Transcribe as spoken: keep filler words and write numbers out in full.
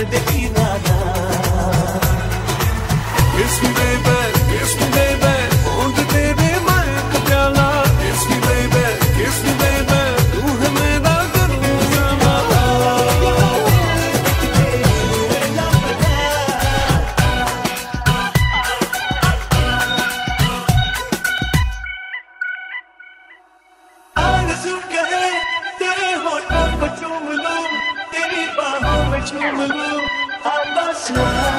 देखी नाना। Kiss me baby, kiss me baby, होंठ तेरे मैं एक प्याला। Kiss me baby, kiss me baby, तू है मेरा करूँ जाना। आरज़ू कहे तेरे होठों को चूम लूं, तेरी बाहों में झूम लूं, आवाज़